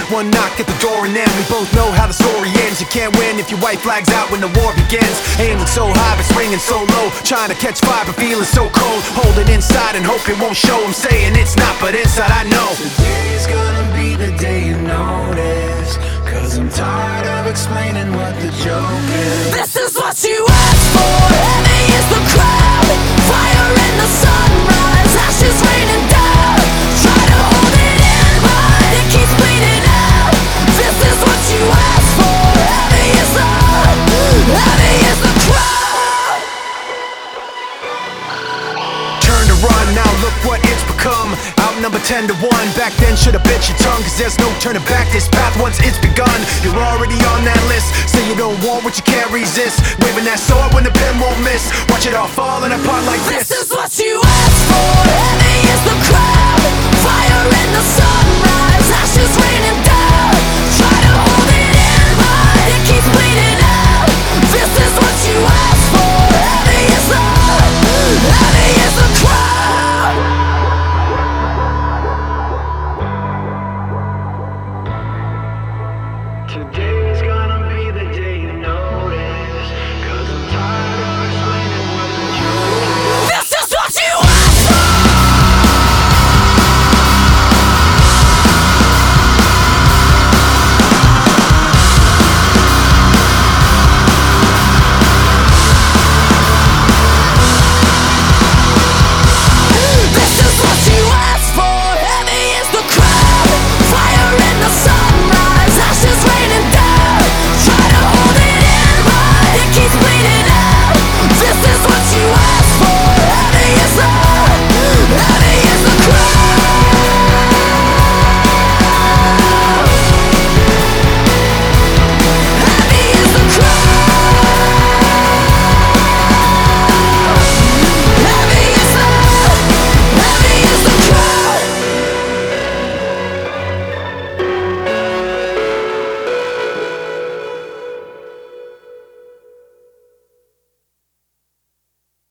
One knock at the door and then we both know how the story ends. You can't win if your white flag's out when the war begins. Aiming so high but swinging so low, trying to catch fire but feeling so cold. Hold it inside and hope it won't show. I'm saying it's not, but inside I know today's gonna be the day you notice, 'cause I'm tired of explaining what the joke is. This is what you asked for. Heavy is the crowd, fire in the sunrise, ashes raining down. Try to hold it in, but it keeps bleeding out. This is what you asked for. Heavy is the crowd. Turn to run, now look what it's become. Outnumbered 10 to 1, back then should've bit your tongue, 'cause there's no turning back this path once it's begun. You're already on that list, say you don't want what you can't resist. Waving that sword when the pen won't miss, watch it all falling apart like this. This is what you asked for. Heavy is the crowd, fire in the sunrise, ashes raining down.